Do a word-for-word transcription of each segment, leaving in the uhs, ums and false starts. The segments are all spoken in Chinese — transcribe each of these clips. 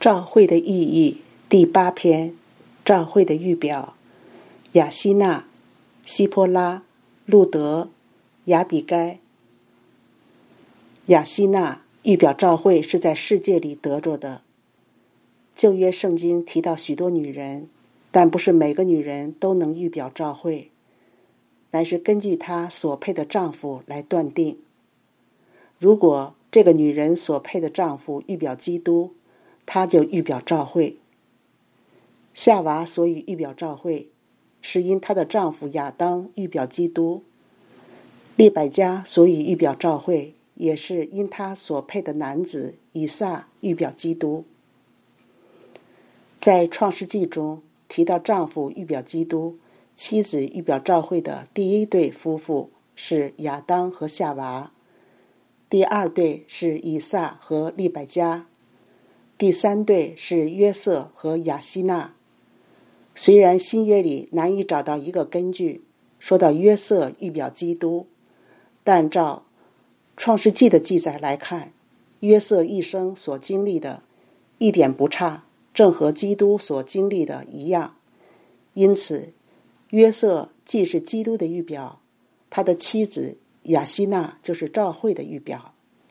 召会的意义第八篇，召会的预表。雅西娜、希波拉、路德、亚比该。雅西娜预表召会是在世界里得着的。旧约圣经提到许多女人，但不是每个女人都能预表召会，乃是根据她所配的丈夫来断定。如果这个女人所配的丈夫预表基督，她就预表召会。夏娃所以预表召会，是因她的丈夫亚当预表基督。利百加所以预表召会，也是因她所配的男子以撒预表基督。在创世纪中提到丈夫预表基督，妻子预表召会的第一对夫妇是亚当和夏娃，第二对是以撒和利百加，第三对是约瑟和雅西娜。虽然新约里难以找到一个根据说到约瑟预表基督，但照创世纪的记载来看，约瑟一生所经历的一点不差，正和基督所经历的一样。因此约瑟既是基督的预表，他的妻子雅西娜就是召会的预表。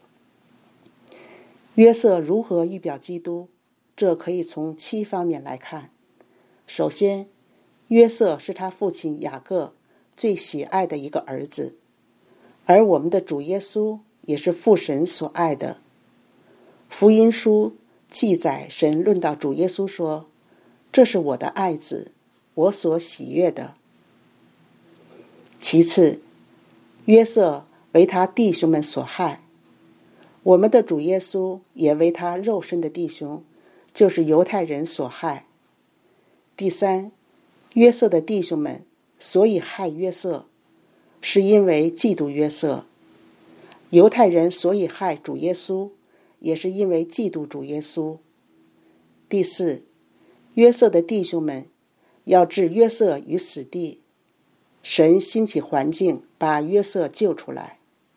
约瑟如何预表基督？这可以从七方面来看。首先，约瑟是他父亲雅各最喜爱的一个儿子，而我们的主耶稣也是父神所爱的。福音书记载神论到主耶稣说：“这是我的爱子，我所喜悦的。”其次，约瑟为他弟兄们所害，我们的主耶稣也为他肉身的弟兄，就是犹太人所害。第三，约瑟的弟兄们所以害约瑟，是因为嫉妒约瑟。犹太人所以害主耶稣，也是因为嫉妒主耶稣。第四，约瑟的弟兄们要置约瑟于死地，神兴起环境把约瑟救出来。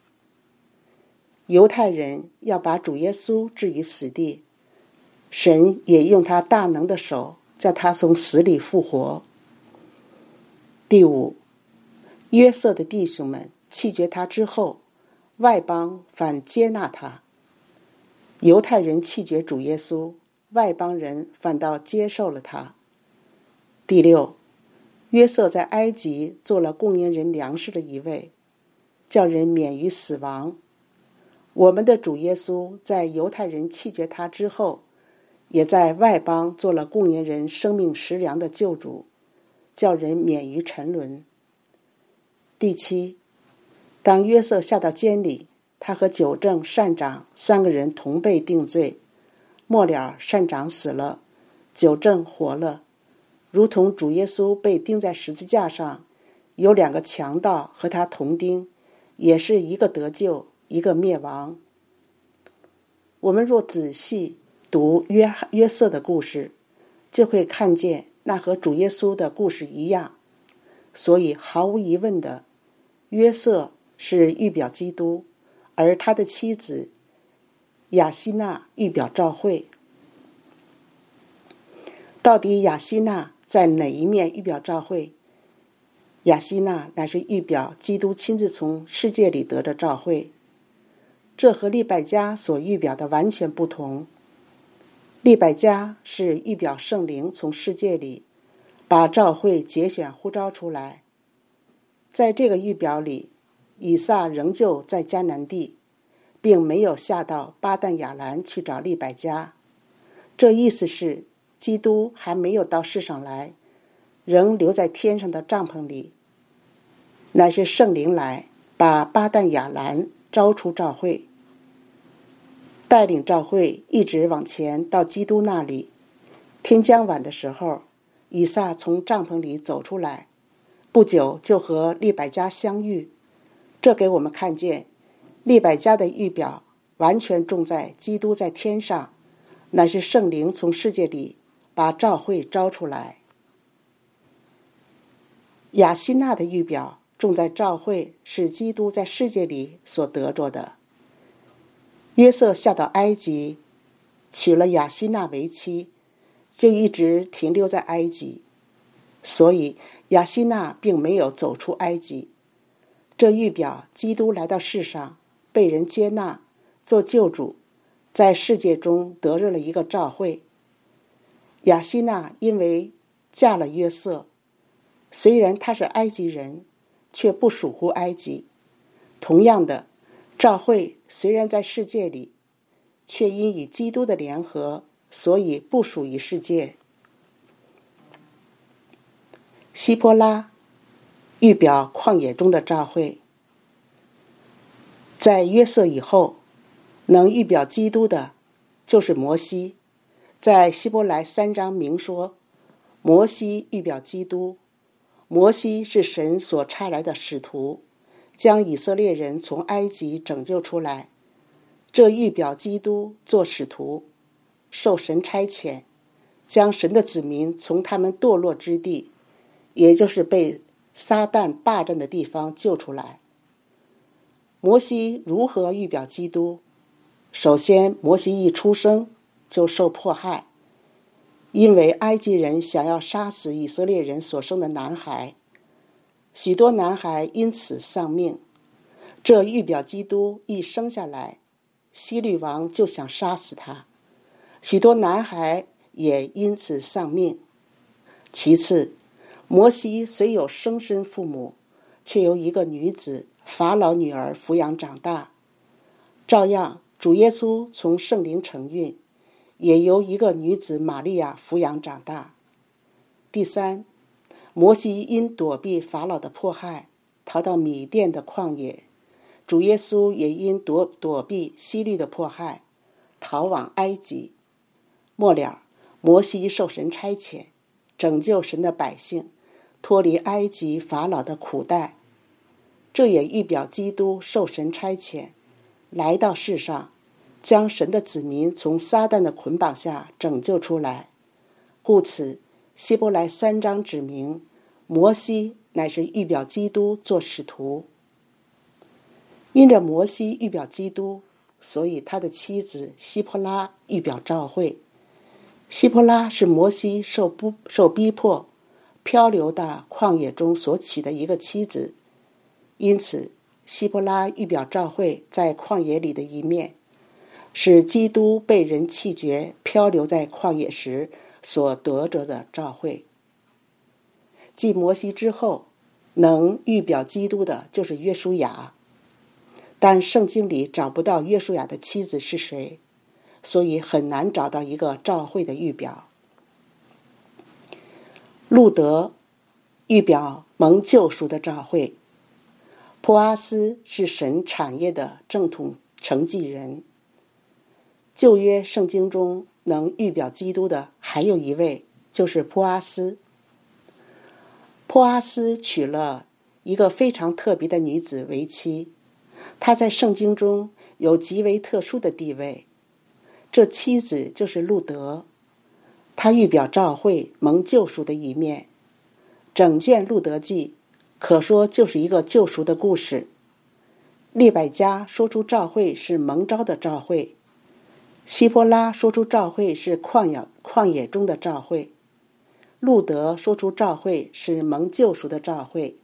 犹太人要把主耶稣置于死地，神也用他大能的手叫他从死里复活。第五，约瑟的弟兄们弃绝他之后，外邦反接纳他。犹太人弃绝主耶稣，外邦人反倒接受了他。第六，约瑟在埃及做了供应人粮食的一位，叫人免于死亡。我们的主耶稣在犹太人弃绝他之后，也在外邦做了供应人生命食粮的救主，叫人免于沉沦。第七，当约瑟下到监里，他和酒政、善长三个人同被定罪，末了善长死了，酒政活了，如同主耶稣被钉在十字架上，有两个强盗和他同钉，也是一个得救，一个灭亡。我们若仔细读约约瑟的故事，就会看见那和主耶稣的故事一样。所以毫无疑问的，约瑟是预表基督，而他的妻子雅西娜预表召会。到底雅西娜在哪一面预表召会？雅西娜乃是预表基督亲自从世界里得着召会，这和利百加所预表的完全不同。利百加是预表圣灵从世界里把召会节选呼召出来。在这个预表里，以撒仍旧在迦南地，并没有下到巴旦亚兰去找利百加。这意思是基督还没有到世上来，仍留在天上的帐篷里，乃是圣灵来把巴旦亚兰招出召会，带领召会一直往前到基督那里。天将晚的时候，以撒从帐篷里走出来，不久就和利百加相遇。这给我们看见利百加的预表完全重在基督在天上，乃是圣灵从世界里把召会招出来。雅西娜的预表重在召会是基督在世界里所得着的。约瑟下到埃及， 娶了雅西娜为妻，就一直停留在埃及，所以雅西娜并没有走出埃及。这预表基督来到世上，被人接纳，做救主，在世界中得着了一个召会。雅西娜因为嫁了约瑟，虽然他是埃及人，却不属乎埃及。同样的，召会虽然在世界里，却因与基督的联合，所以不属于世界。希波拉预表旷野中的召会。在约瑟以后，能预表基督的就是摩西。在希伯来三章明说，摩西预表基督。摩西是神所差来的使徒，将以色列人从埃及拯救出来。这预表基督做使徒，受神差遣，将神的子民从他们堕落之地，也就是被撒旦霸占的地方救出来。摩西如何预表基督？首先，摩西一出生就受迫害，因为埃及人想要杀死以色列人所生的男孩，许多男孩因此丧命。这预表基督一生下来，希律王就想杀死他，许多男孩也因此丧命。其次，摩西虽有生身父母，却由一个女子法老女儿抚养长大。照样，主耶稣从圣灵承运，也由一个女子玛利亚抚养长大。第三，摩西因躲避法老的迫害，逃到米甸的旷野。主耶稣也因躲躲避希律的迫害，逃往埃及。末了，摩西受神差遣，拯救神的百姓，脱离埃及法老的苦待。这也预表基督受神差遣，来到世上，将神的子民从撒旦的捆绑下拯救出来。故此，希伯来三章指明，摩西乃是预表基督做使徒。因着摩西预表基督，所以他的妻子希波拉预表召会。希波拉是摩西受不受逼迫漂流到旷野中所娶的一个妻子，因此希波拉预表召会在旷野里的一面，使基督被人弃绝漂流在旷野时所得着的召会。继摩西之后，能预表基督的就是约书亚，但圣经里找不到约书亚的妻子是谁，所以很难找到一个召会的预表。路德预表蒙救赎的召会。波阿斯是神产业的正统承继人。旧约圣经中能预表基督的还有一位，就是波阿斯。波阿斯娶了一个非常特别的女子为妻，她在圣经中有极为特殊的地位。这妻子就是路德，她预表召会蒙救赎的一面。整卷路德记可说就是一个救赎的故事。列百加说出召会是蒙召的召会，希波拉说出召会是旷野旷野中的召会，路德说出召会是蒙救赎的召会。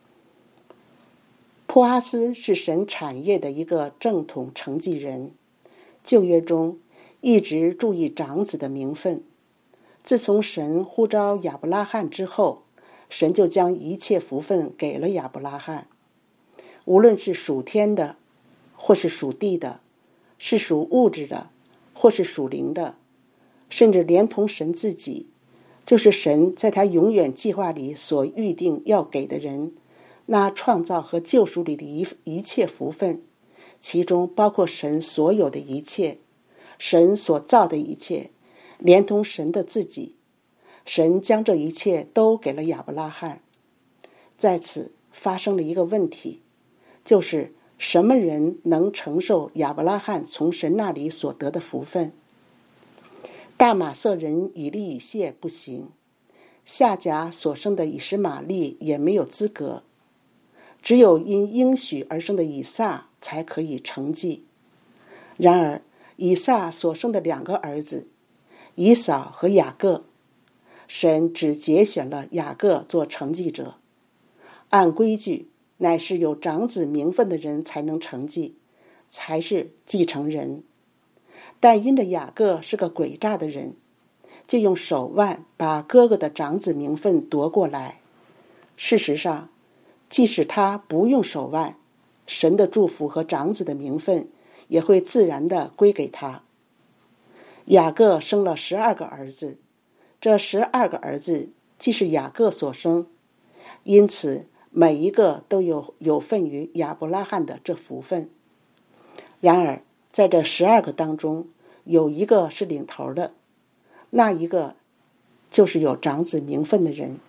波阿斯是神产业的一个正统承继人，旧约中一直注意长子的名分。自从神呼召亚伯拉罕之后，神就将一切福分给了亚伯拉罕，无论是属天的，或是属地的，是属物质的，或是属灵的，甚至连同神自己，就是神在他永远计划里所预定要给的人，那创造和救赎里的一一切福分，其中包括神所有的一切，神所造的一切，连同神的自己，神将这一切都给了亚伯拉罕。在此发生了一个问题，就是什么人能承受亚伯拉罕从神那里所得的福分？大马色人以利以谢不行，夏甲所生的以实玛利也没有资格，只有因应许而生的以撒才可以承继。然而以撒所生的两个儿子以扫和雅各，神只节选了雅各做承继者。按规矩，乃是有长子名分的人才能承继，才是继承人。但因着雅各是个诡诈的人，就用手腕把哥哥的长子名分夺过来。事实上，即使他不用手腕，神的祝福和长子的名分也会自然地归给他。雅各生了十二个儿子，这十二个儿子既是雅各所生，因此每一个都有有份于亚伯拉罕的这福分。然而在这十二个当中，有一个是领头的，那一个就是有长子名分的人。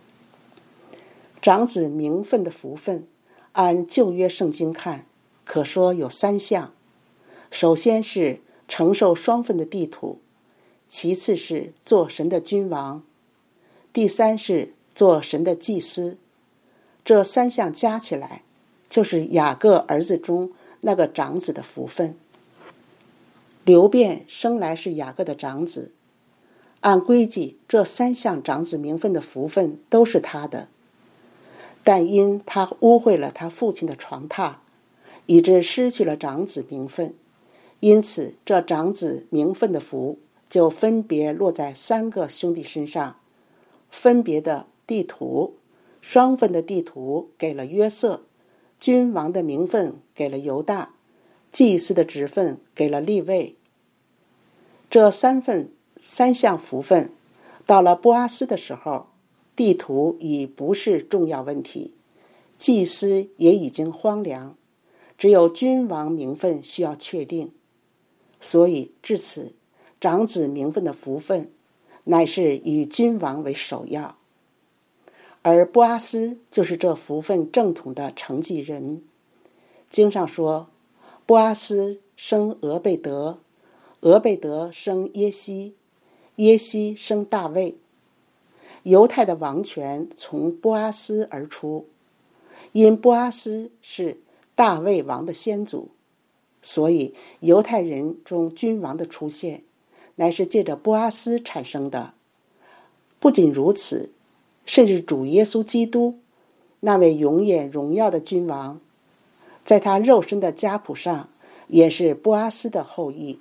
长子名分的福分，按旧约圣经看，可说有三项。首先是承受双份的地土，其次是做神的君王，第三是做神的祭司。这三项加起来，就是雅各儿子中那个长子的福分。流便生来是雅各的长子，按规矩，这三项长子名分的福分都是他的。但因他污秽了他父亲的床榻，以致失去了长子名分，因此这长子名分的福就分别落在三个兄弟身上，分别的地土，双份的地土给了约瑟，君王的名分给了犹大，祭司的职分给了利未。这三份三项福分，到了波阿斯的时候，地图已不是重要问题，祭司也已经荒凉，只有君王名分需要确定。所以至此，长子名分的福分乃是以君王为首要，而波阿斯就是这福分正统的承继人。经上说，波阿斯生俄贝德，俄贝德生耶西，耶西生大卫。犹太的王权从波阿斯而出，因波阿斯是大卫王的先祖，所以犹太人中君王的出现乃是借着波阿斯产生的。不仅如此，甚至主耶稣基督那位永远荣耀的君王，在他肉身的家谱上也是波阿斯的后裔。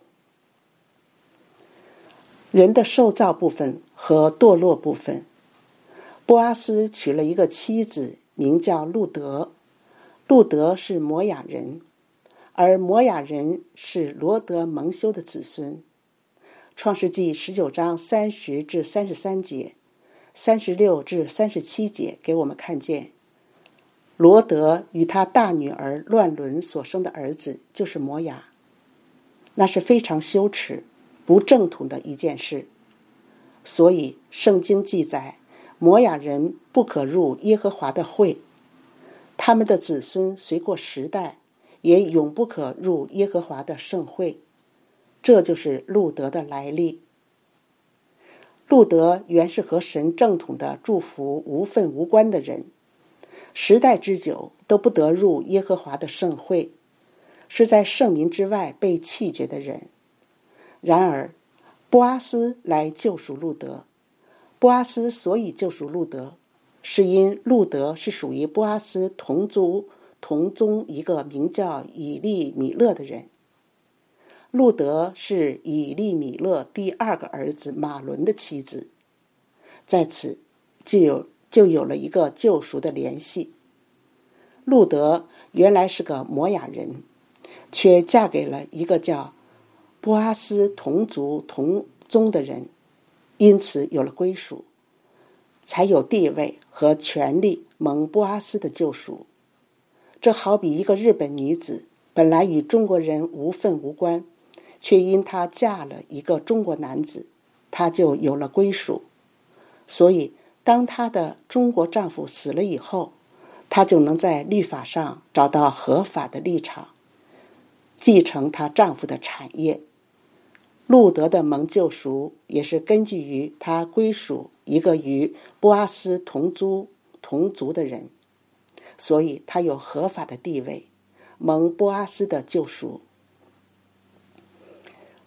人的受造部分和堕落部分，波阿斯娶了一个妻子，名叫路德。路德是摩亚人，而摩亚人是罗德蒙羞的子孙。创世纪十九章三十至三十三节，三十六至三十七节给我们看见，罗德与他大女儿乱伦所生的儿子就是摩亚，那是非常羞耻不正统的一件事。所以圣经记载，摩亚人不可入耶和华的会，他们的子孙随过时代，也永不可入耶和华的圣会。这就是路德的来历。路德原是和神正统的祝福无分无关的人，时代之久都不得入耶和华的圣会，是在圣民之外被弃绝的人。然而波阿斯来救赎路德，波阿斯所以救赎路德，是因路德是属于波阿斯同族同宗一个名叫以利米勒的人。路德是以利米勒第二个儿子马伦的妻子，在此就有就有了一个救赎的联系。路德原来是个摩亚人，却嫁给了一个叫波阿斯同族同宗的人，因此有了归属，才有地位和权力蒙波阿斯的救赎。这好比一个日本女子本来与中国人无分无关，却因她嫁了一个中国男子，她就有了归属。所以当她的中国丈夫死了以后，她就能在律法上找到合法的立场，继承她丈夫的产业。路德的蒙救赎也是根据于他归属一个与波阿斯同族同族的人，所以他有合法的地位，蒙波阿斯的救赎。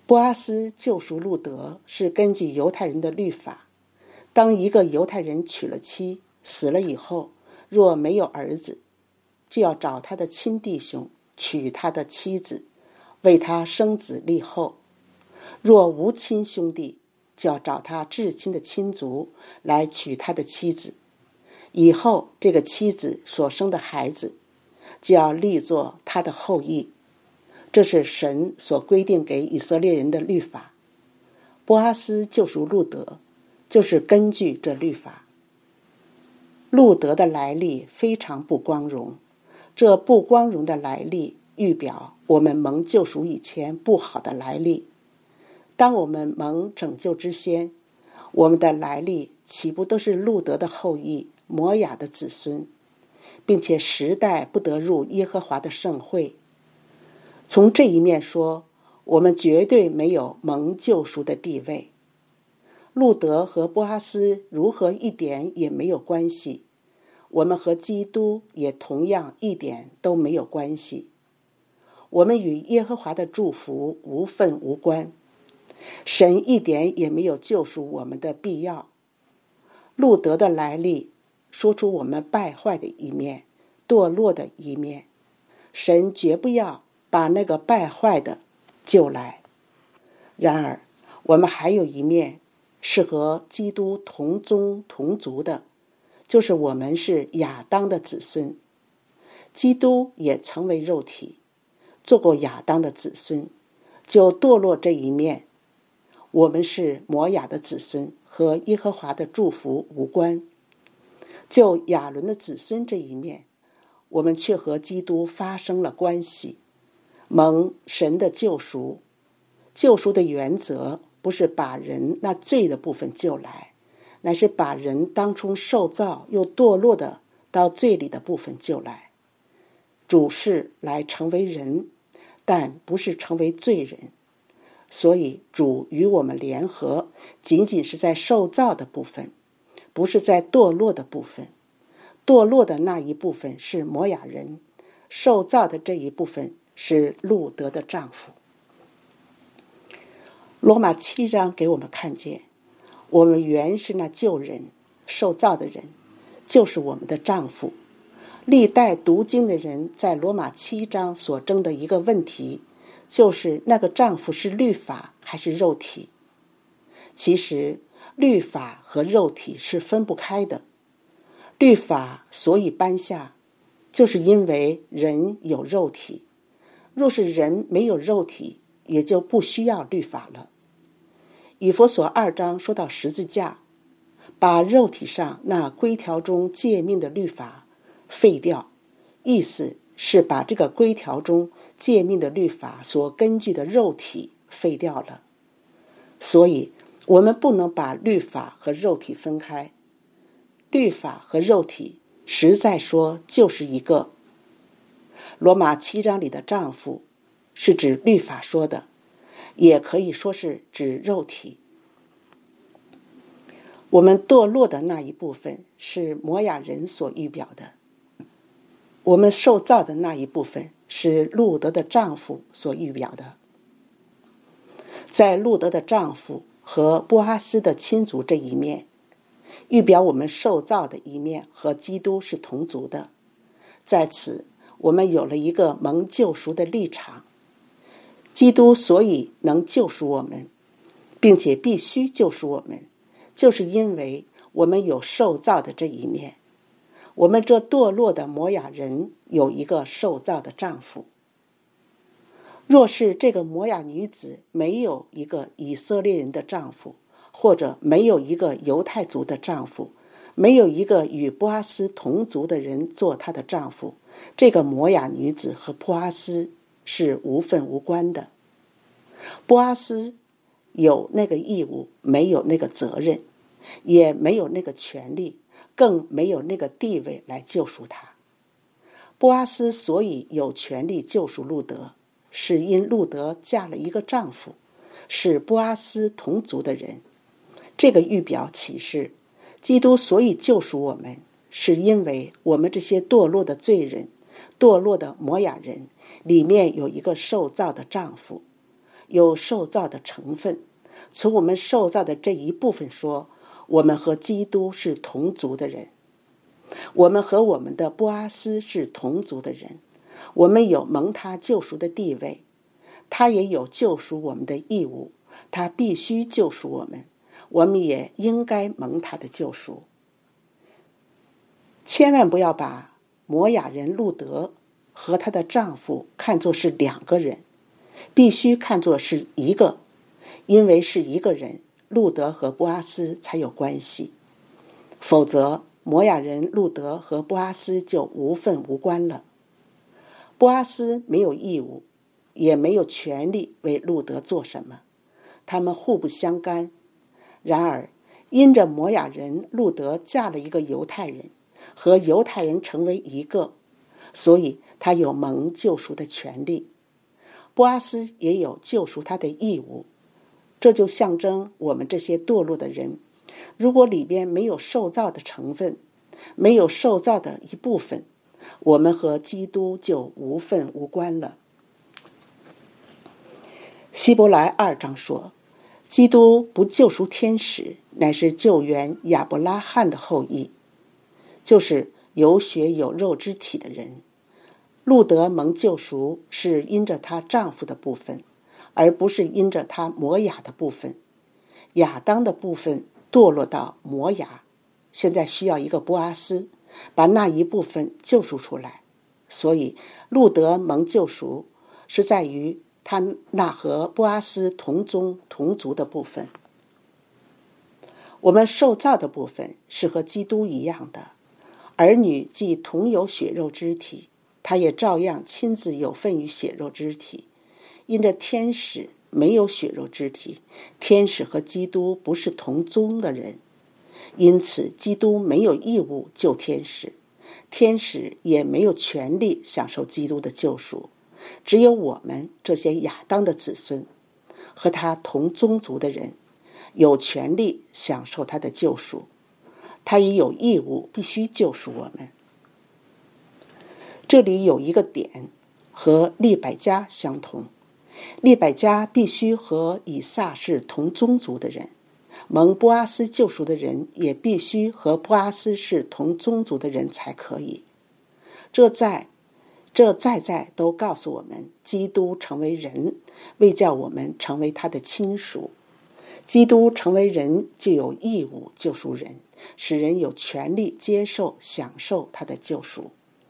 波阿斯救赎路得是根据犹太人的律法，当一个犹太人娶了妻，死了以后，若没有儿子，就要找他的亲弟兄娶他的妻子，为他生子立后；若无亲兄弟，就要找他至亲的亲族来娶他的妻子。以后这个妻子所生的孩子就要立作他的后裔。这是神所规定给以色列人的律法。波阿斯救赎路得，就是根据这律法。路得的来历非常不光荣，这不光荣的来历预表我们蒙救赎以前不好的来历。当我们蒙拯救之先，我们的来历岂不都是路得的后裔，摩亚的子孙，并且时代不得入耶和华的圣会。从这一面说，我们绝对没有蒙救赎的地位。路得和波阿斯如何一点也没有关系，我们和基督也同样一点都没有关系。我们与耶和华的祝福无分无关，神一点也没有救赎我们的必要。路得的来历说出我们败坏的一面，堕落的一面，神绝不要把那个败坏的救来。然而我们还有一面是和基督同宗同族的，就是我们是亚当的子孙。基督也曾为肉体，做过亚当的子孙，就堕落这一面。我们是摩亚的子孙，和耶和华的祝福无关。就亚伦的子孙这一面，我们却和基督发生了关系，蒙神的救赎。救赎的原则不是把人那罪的部分救来，乃是把人当初受造又堕落的到罪里的部分救来。主是来成为人，但不是成为罪人。所以主与我们联合，仅仅是在受造的部分，不是在堕落的部分。堕落的那一部分是摩亚人，受造的这一部分是路得的丈夫。罗马七章给我们看见，我们原是那旧人，受造的人，就是我们的丈夫。历代读经的人在罗马七章所争的一个问题，就是那个丈夫是律法还是肉体。其实律法和肉体是分不开的。律法所以颁下，就是因为人有肉体。若是人没有肉体，也就不需要律法了。以弗所二章说到十字架，把肉体上那规条中诫命的律法废掉，意思是把这个规条中诫命的律法所根据的肉体废掉了。所以我们不能把律法和肉体分开。律法和肉体实在说就是一个。罗马七章里的丈夫是指律法说的，也可以说是指肉体。我们堕落的那一部分是摩亚人所预表的，我们受造的那一部分是路得的丈夫所预表的。在路得的丈夫和波阿斯的亲族这一面，预表我们受造的一面和基督是同族的。在此我们有了一个蒙救赎的立场。基督所以能救赎我们，并且必须救赎我们，就是因为我们有受造的这一面。我们这堕落的摩亚人有一个受造的丈夫。若是这个摩亚女子没有一个以色列人的丈夫，或者没有一个犹太族的丈夫，没有一个与波阿斯同族的人做她的丈夫，这个摩亚女子和波阿斯是无分无关的。波阿斯有那个义务，没有那个责任，也没有那个权利，更没有那个地位来救赎他。波阿斯所以有权利救赎路得，是因路得嫁了一个丈夫，是波阿斯同族的人。这个预表启示，基督所以救赎我们，是因为我们这些堕落的罪人，堕落的摩亚人里面有一个受造的丈夫， 有受造的成分。从我们受造的这一部分说，我们和基督是同族的人，我们和我们的波阿斯是同族的人，我们有蒙他救赎的地位，他也有救赎我们的义务，他必须救赎我们，我们也应该蒙他的救赎。千万不要把摩雅人路德和她的丈夫看作是两个人，必须看作是一个，因为是一个人，路德和波阿斯才有关系，否则摩雅人路德和波阿斯就无分无关了。波阿斯没有义务，也没有权利为路德做什么，他们互不相干。然而因着摩雅人路德嫁了一个犹太人，和犹太人成为一个，所以他有蒙救赎的权利。波阿斯也有救赎他的义务，这就象征我们这些堕落的人，如果里边没有受造的成分，没有受造的一部分，我们和基督就无分无关了。希伯来二章说，基督不救赎天使，乃是救援亚伯拉罕的后裔，就是有血有肉之体的人。路德蒙救赎是因着她丈夫的部分，而不是因着她摩雅的部分。亚当的部分堕落到摩雅，现在需要一个波阿斯把那一部分救赎出来，所以路德蒙救赎是在于他那和波阿斯同宗同族的部分。我们受造的部分是和基督一样的，儿女既同有血肉之体，他也照样亲自有份于血肉之体。因着天使没有血肉之体，天使和基督不是同宗的人，因此基督没有义务救天使，天使也没有权利享受基督的救赎。只有我们这些亚当的子孙和他同宗族的人有权利享受他的救赎，他也有义务必须救赎我们。这里有一个点和利百加相同，利百加必须和以撒是同宗族的人，蒙波阿斯救赎的人也必须和波阿斯是同宗族的人才可以。这在这在在都告诉我们，基督成为人，为叫我们成为他的亲属。基督成为人，就有义务救赎人，使人有权利接受享受他的救赎。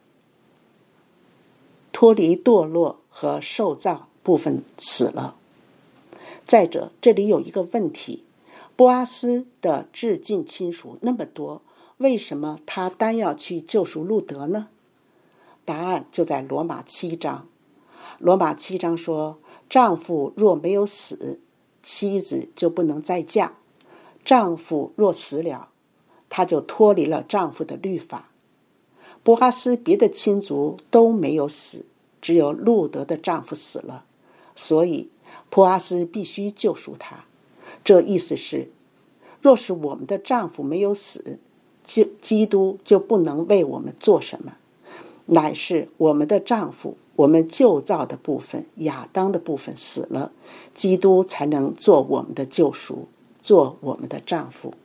脱离堕落和受造部分死了。再者，这里有一个问题，波阿斯的至近亲属那么多，为什么他单要去救赎路德呢？答案就在罗马七章。罗马七章说，丈夫若没有死，妻子就不能再嫁，丈夫若死了，她就脱离了丈夫的律法。波阿斯别的亲族都没有死，只有路德的丈夫死了，所以波阿斯必须救赎她。这意思是，若是我们的丈夫没有死，基督就不能为我们做什么，乃是我们的丈夫，我们旧造的部分，亚当的部分死了，基督才能做我们的救赎，做我们的丈夫。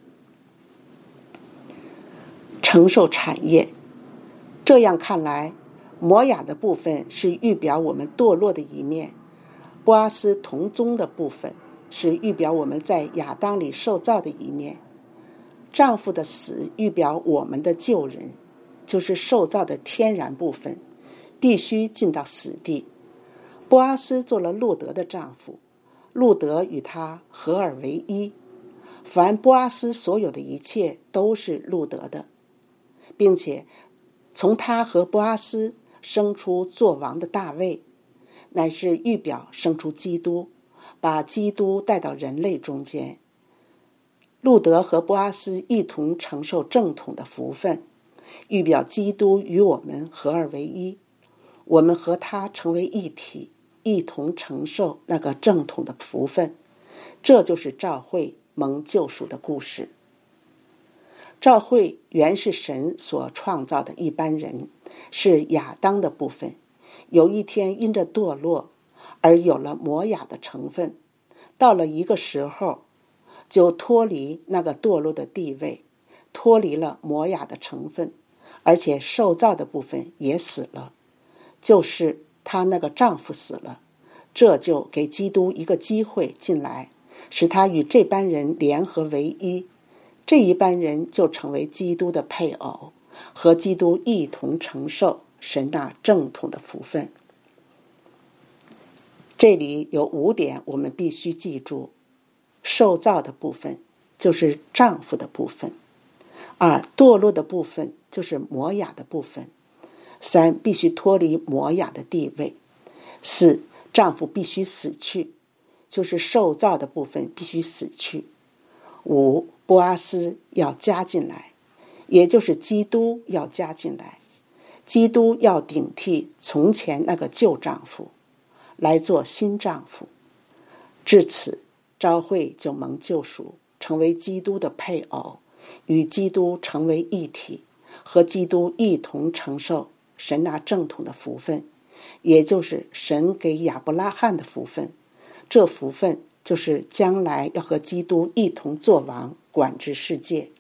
承受产业，这样看来，摩雅的部分是预表我们堕落的一面，波阿斯同宗的部分是预表我们在亚当里受造的一面。丈夫的死预表我们的旧人，就是受造的天然部分，必须进到死地。波阿斯做了路德的丈夫，路德与他合而为一，凡波阿斯所有的一切都是路德的，并且从他和波阿斯生出作王的大卫，乃是预表生出基督，把基督带到人类中间。路德和波阿斯一同承受正统的福分，预表基督与我们合而为一，我们和他成为一体，一同承受那个正统的福分。这就是召会蒙救赎的故事。召会原是神所创造的一般人，是亚当的部分，有一天因着堕落而有了摩雅的成分，到了一个时候就脱离那个堕落的地位，脱离了摩雅的成分，而且受造的部分也死了，就是她那个丈夫死了，这就给基督一个机会进来，使他与这班人联合为一，这一班人就成为基督的配偶，和基督一同承受神那正统的福分。这里有五点我们必须记住：受造的部分就是丈夫的部分；二，堕落的部分就是摩雅的部分；三，必须脱离摩雅的地位；四，丈夫必须死去，就是受造的部分必须死去；五，波阿斯要加进来，也就是基督要加进来，基督要顶替从前那个旧丈夫，来做新丈夫。至此，召会就蒙救赎，成为基督的配偶，与基督成为一体，和基督一同承受神那正统的福分，也就是神给亚伯拉罕的福分。这福分就是将来要和基督一同作王，管治世界。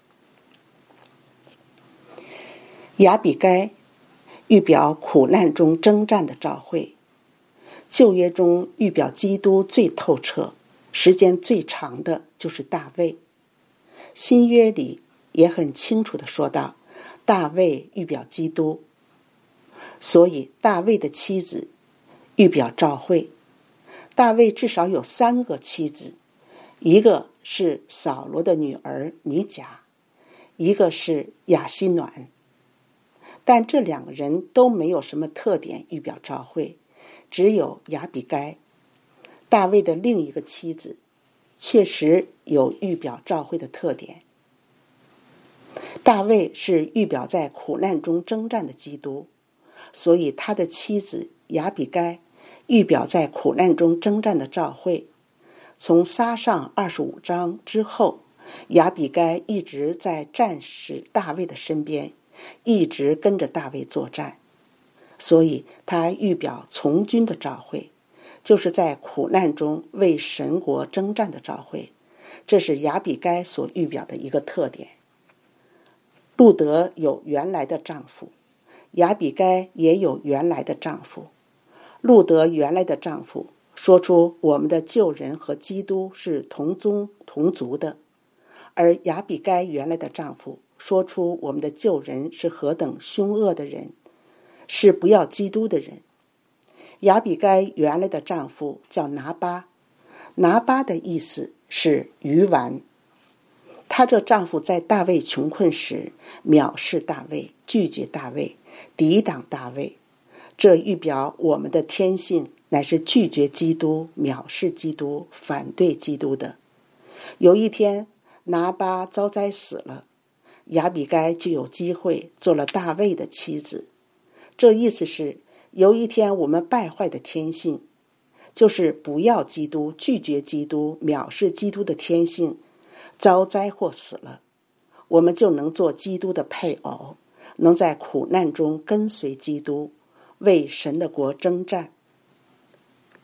亚比该预表苦难中征战的召会，旧约中预表基督最透彻、时间最长的就是大卫。新约里也很清楚地说到，大卫预表基督，所以大卫的妻子预表召会。大卫至少有三个妻子，一个是扫罗的女儿米甲，一个是亚希暖，但这两个人都没有什么特点预表召会，只有亚比该，大卫的另一个妻子，确实有预表召会的特点。大卫是预表在苦难中征战的基督，所以他的妻子亚比该预表在苦难中征战的召会。从撒上二十五章之后，亚比该一直在战士大卫的身边，一直跟着大卫作战，所以他预表从军的召会，就是在苦难中为神国征战的召会。这是亚比该所预表的一个特点。路德有原来的丈夫，亚比该也有原来的丈夫。路德原来的丈夫说出我们的救人和基督是同宗同族的，而亚比该原来的丈夫说出我们的救人是何等凶恶的人，是不要基督的人。亚比该原来的丈夫叫拿巴，拿巴的意思是鱼丸。她这丈夫在大卫穷困时藐视大卫，拒绝大卫，抵挡大卫。这预表我们的天性乃是拒绝基督，藐视基督，反对基督的。有一天拿巴遭灾死了，亚比该就有机会做了大卫的妻子。这意思是有一天我们败坏的天性，就是不要基督，拒绝基督，藐视基督的天性遭灾祸死了，我们就能做基督的配偶，能在苦难中跟随基督，为神的国征战。